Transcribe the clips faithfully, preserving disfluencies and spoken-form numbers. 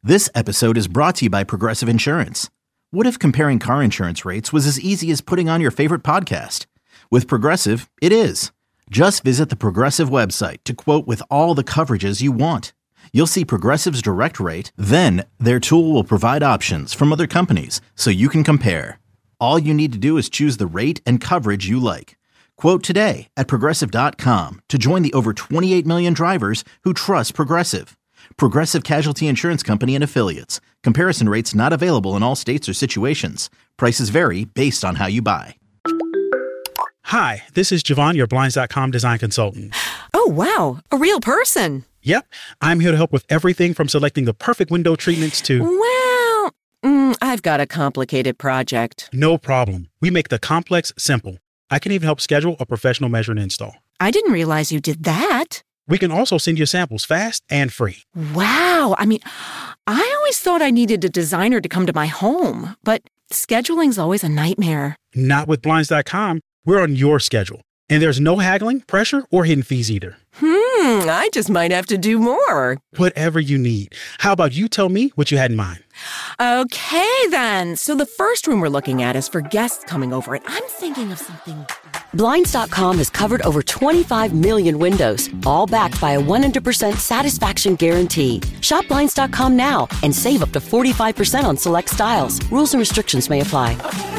This episode is brought to you by Progressive Insurance. What if comparing car insurance rates was as easy as putting on your favorite podcast? With Progressive, it is. Just visit the Progressive website to quote with all the coverages you want. You'll see Progressive's direct rate, then their tool will provide options from other companies so you can compare. All you need to do is choose the rate and coverage you like. Quote today at progressive dot com to join the over twenty-eight million drivers who trust Progressive. Progressive Casualty Insurance Company and Affiliates. Comparison rates not available in all states or situations. Prices vary based on how you buy. Hi, this is Javon, your Blinds dot com design consultant. Oh, wow. A real person. Yep. I'm here to help with everything from selecting the perfect window treatments to... Well, mm, I've got a complicated project. No problem. We make the complex simple. I can even help schedule a professional measure and install. I didn't realize you did that. We can also send you samples fast and free. Wow. I mean, I always thought I needed a designer to come to my home, but scheduling's always a nightmare. Not with Blinds dot com. We're on your schedule. And there's no haggling, pressure, or hidden fees either. Hmm, I just might have to do more. Whatever you need. How about you tell me what you had in mind? Okay, then. So the first room we're looking at is for guests coming over, and I'm thinking of something... Blinds dot com has covered over twenty-five million windows, all backed by a one hundred percent satisfaction guarantee. Shop Blinds dot com now and save up to forty-five percent on select styles. Rules and restrictions may apply.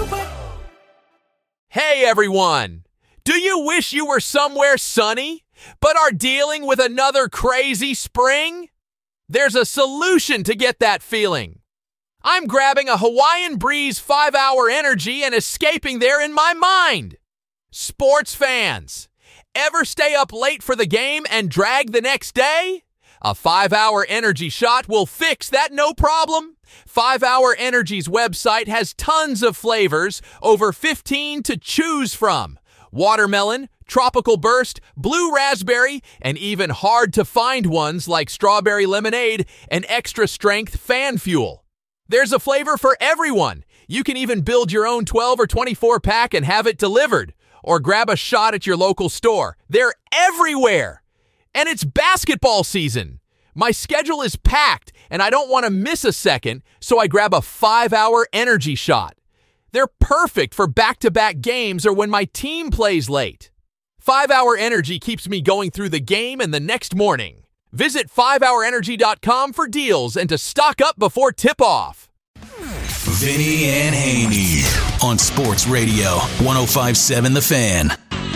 Hey, everyone! Do you wish you were somewhere sunny, but are dealing with another crazy spring? There's a solution to get that feeling. I'm grabbing a Hawaiian Breeze five hour Energy and escaping there in my mind. Sports fans, ever stay up late for the game and drag the next day? A five hour Energy shot will fix that no problem. five hour Energy's website has tons of flavors, over fifteen to choose from. Watermelon, tropical burst, blue raspberry, and even hard-to-find ones like strawberry lemonade and extra-strength fan fuel. There's a flavor for everyone. You can even build your own twelve or twenty-four pack and have it delivered, or grab a shot at your local store. They're everywhere. And it's basketball season. My schedule is packed, and I don't want to miss a second, so I grab a five hour Energy shot. They're perfect for back-to-back games or when my team plays late. five hour Energy keeps me going through the game and the next morning. Visit five hour energy dot com for deals and to stock up before tip-off. Vinny and Haney on Sports Radio one oh five point seven The Fan.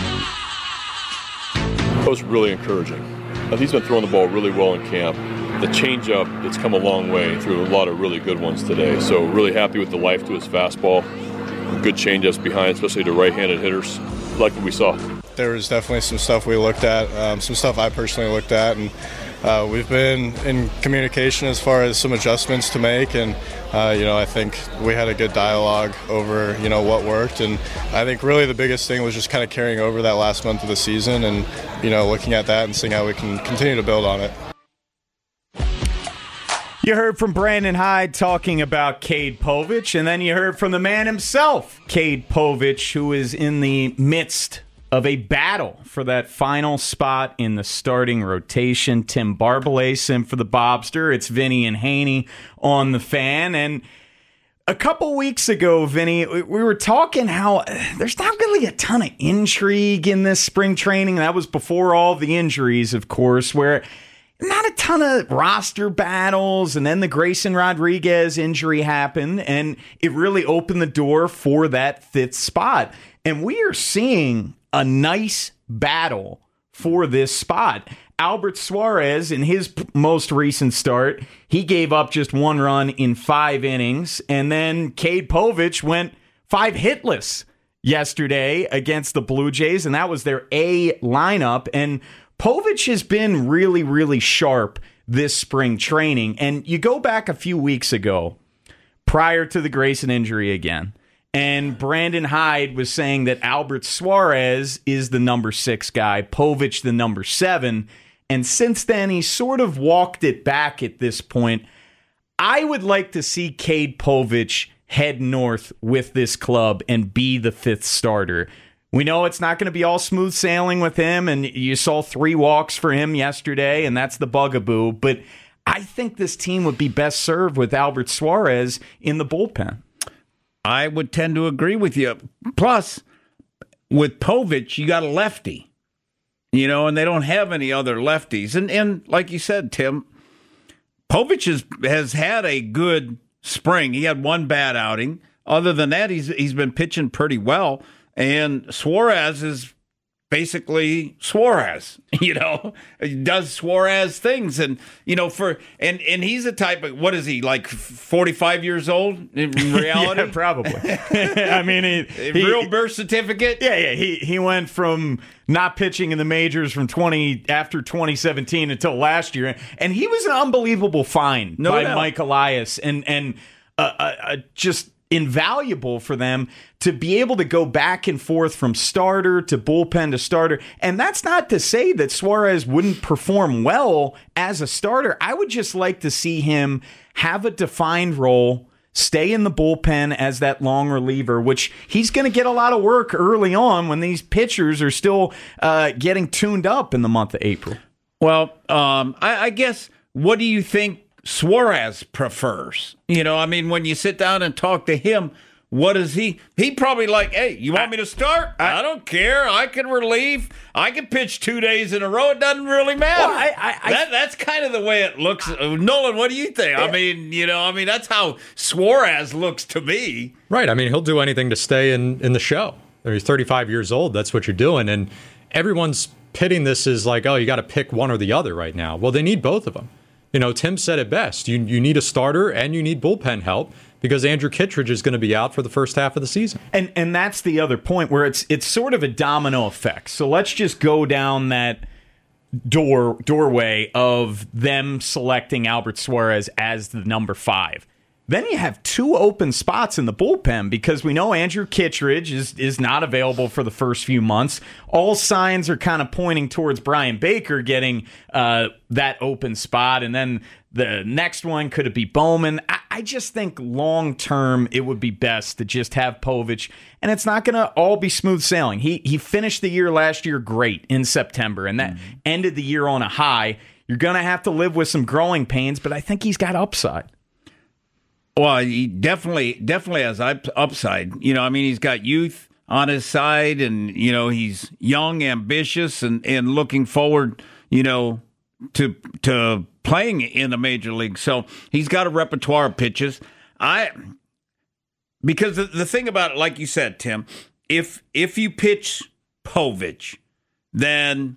That was really encouraging. He's been throwing the ball really well in camp. The changeup, it's come a long way through a lot of really good ones today. So really happy with the life to his fastball. Good changeups behind, especially to right-handed hitters. Like what we saw. There was definitely some stuff we looked at, um, some stuff I personally looked at, and uh, we've been in communication as far as some adjustments to make. And uh, you know, I think we had a good dialogue over you know what worked, and I think really the biggest thing was just kind of carrying over that last month of the season, and you know looking at that and seeing how we can continue to build on it. You heard from Brandon Hyde talking about Cade Povich, and then you heard from the man himself, Cade Povich, who is in the midst of a battle for that final spot in the starting rotation. Tim Barbalais in for the Bobster. It's Vinny and Haney on the Fan. And a couple weeks ago, Vinny, we were talking how there's not really a ton of intrigue in this spring training. That was before all the injuries, of course, where not a ton of roster battles, and then the Grayson Rodriguez injury happened, and it really opened the door for that fifth spot. And we are seeing a nice battle for this spot. Albert Suarez, in his p- most recent start, he gave up just one run in five innings, and then Cade Povich went five hitless yesterday against the Blue Jays, and that was their A lineup. And Povich has been really, really sharp this spring training. And you go back a few weeks ago, prior to the Grayson injury again, and Brandon Hyde was saying that Albert Suarez is the number six guy, Povich the number seven. And since then, he sort of walked it back at this point. I would like to see Cade Povich head north with this club and be the fifth starter. We know it's not going to be all smooth sailing with him, and you saw three walks for him yesterday, and that's the bugaboo. But I think this team would be best served with Albert Suarez in the bullpen. I would tend to agree with you. Plus, with Povich, you got a lefty, you know, and they don't have any other lefties. And and like you said, Tim, Povich has, has had a good spring. He had one bad outing. Other than that, he's he's been pitching pretty well. And Suarez is basically Suarez, you know, he does Suarez things. And, you know, for and, and he's a type of, what is he, like forty-five years old in reality? Yeah, probably. I mean, he, he, real birth certificate? Yeah, yeah. He he went from not pitching in the majors from twenty after twenty seventeen until last year. And he was an unbelievable find no by doubt. Mike Elias. And, and uh, uh, uh, just invaluable for them to be able to go back and forth from starter to bullpen to starter. And that's not to say that Suarez wouldn't perform well as a starter. I would just like to see him have a defined role, stay in the bullpen as that long reliever, which he's going to get a lot of work early on when these pitchers are still uh, getting tuned up in the month of April. Well, um, I, I guess, what do you think Suarez prefers? You know, I mean, when you sit down and talk to him, what is he? He probably like, hey, you want me to start? I, I don't care. I can relieve. I can pitch two days in a row. It doesn't really matter. Well, I, I, I, that, that's kind of the way it looks. Uh, Nolan, what do you think? I mean, you know, I mean, that's how Suarez looks to me. Right. I mean, he'll do anything to stay in, in the show. He's thirty-five years old. That's what you're doing. And everyone's pitting this as like, oh, you got to pick one or the other right now. Well, they need both of them. You know, Tim said it best. You you need a starter and you need bullpen help because Andrew Kittredge is going to be out for the first half of the season. And and that's the other point where it's it's sort of a domino effect. So let's just go down that door doorway of them selecting Albert Suarez as the number five. Then you have two open spots in the bullpen because we know Andrew Kittredge is, is not available for the first few months. All signs are kind of pointing towards Brian Baker getting uh, that open spot. And then the next one, could it be Bowman? I, I just think long-term it would be best to just have Povich. And it's not going to all be smooth sailing. He, he finished the year last year great in September, and that mm-hmm. ended the year on a high. You're going to have to live with some growing pains, but I think he's got upside. Well, he definitely definitely has upside. You know, I mean, he's got youth on his side, and, you know, he's young, ambitious, and, and looking forward, you know, to to playing in the major league. So he's got a repertoire of pitches. I because the, the thing about it, like you said, Tim, if if you pitch Povich, then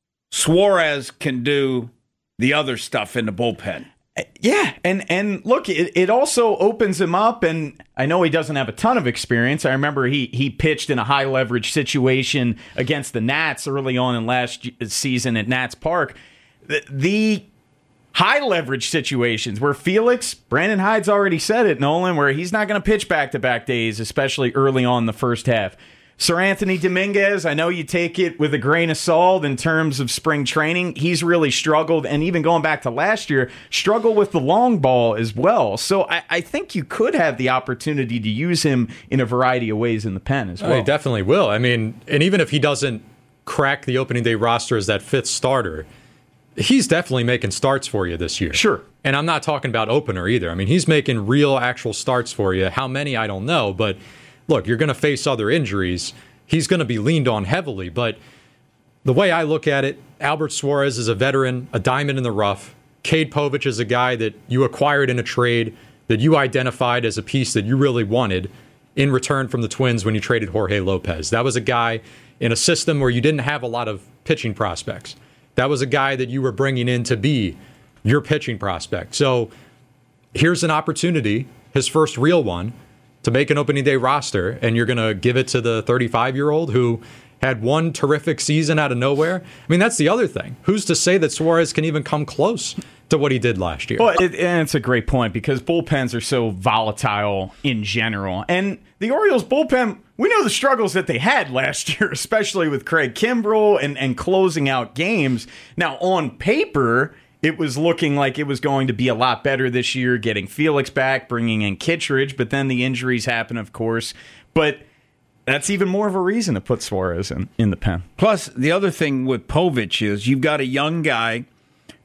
Suarez can do the other stuff in the bullpen. Yeah, and and look, it, it also opens him up, and I know he doesn't have a ton of experience. I remember he he pitched in a high leverage situation against the Nats early on in last season at Nats Park. The, the high leverage situations where Felix, Brandon Hyde's already said it, Nolan, where he's not going to pitch back-to-back days, especially early on in the first half. Sir Anthony Dominguez, I know you take it with a grain of salt in terms of spring training. He's really struggled, and even going back to last year, struggled with the long ball as well. So I, I think you could have the opportunity to use him in a variety of ways in the pen as well. Oh, he definitely will. I mean, and even if he doesn't crack the opening day roster as that fifth starter, he's definitely making starts for you this year. Sure. And I'm not talking about opener either. I mean, he's making real, actual starts for you. How many, I don't know, but look, you're going to face other injuries. He's going to be leaned on heavily. But the way I look at it, Albert Suarez is a veteran, a diamond in the rough. Cade Povich is a guy that you acquired in a trade, that you identified as a piece that you really wanted in return from the Twins when you traded Jorge Lopez. That was a guy in a system where you didn't have a lot of pitching prospects. That was a guy that you were bringing in to be your pitching prospect. So here's an opportunity, his first real one, to make an opening day roster, and you're going to give it to the thirty-five-year-old who had one terrific season out of nowhere. I mean, that's the other thing. Who's to say that Suarez can even come close to what he did last year? Well, it, and it's a great point because bullpens are so volatile in general. And the Orioles bullpen, we know the struggles that they had last year, especially with Craig Kimbrell and, and closing out games. Now, on paper, it was looking like it was going to be a lot better this year, getting Felix back, bringing in Kittredge, but then the injuries happen, of course. But that's even more of a reason to put Suarez in, in the pen. Plus, the other thing with Povich is you've got a young guy,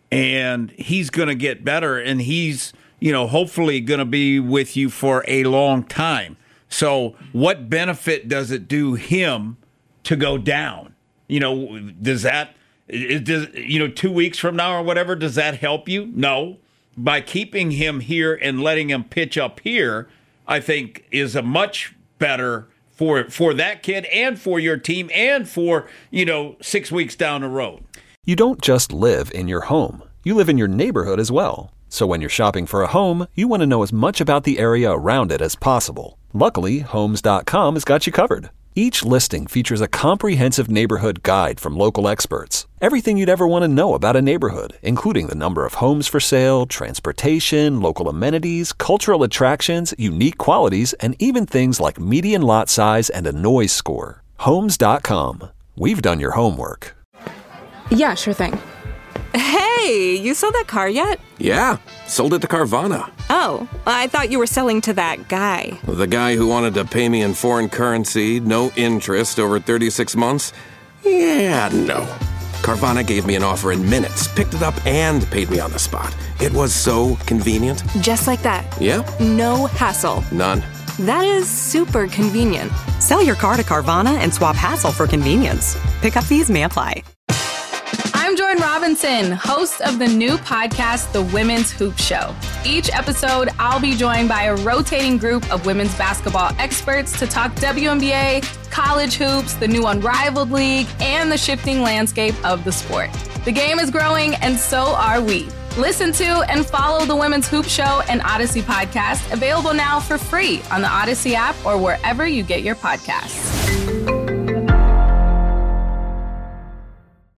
and he's going to get better, and he's, you know, hopefully going to be with you for a long time. So what benefit does it do him to go down? You know, does that, it does, you know, two weeks from now or whatever, does that help you? No. By keeping him here and letting him pitch up here, I think is a much better for for that kid and for your team and for, you know, six weeks down the road. You don't just live in your home. You live in your neighborhood as well. So when you're shopping for a home, you want to know as much about the area around it as possible. Luckily, Homes dot com has got you covered. Each listing features a comprehensive neighborhood guide from local experts. Everything you'd ever want to know about a neighborhood, including the number of homes for sale, transportation, local amenities, cultural attractions, unique qualities, and even things like median lot size and a noise score. Homes dot com. We've done your homework. Yeah, sure thing. Hey, you sold that car yet? Yeah, sold it to Carvana. Oh, I thought you were selling to that guy. The guy who wanted to pay me in foreign currency, no interest, over thirty-six months? Yeah, no. Carvana gave me an offer in minutes, picked it up, and paid me on the spot. It was so convenient. Just like that. Yeah? No hassle. None. That is super convenient. Sell your car to Carvana and swap hassle for convenience. Pickup fees may apply. I'm Jordan Robinson, host of the new podcast, The Women's Hoop Show. Each episode, I'll be joined by a rotating group of women's basketball experts to talk W N B A, college hoops, the new Unrivaled League, and the shifting landscape of the sport. The game is growing, and so are we. Listen to and follow The Women's Hoop Show and Odyssey podcast, available now for free on the Odyssey app or wherever you get your podcasts.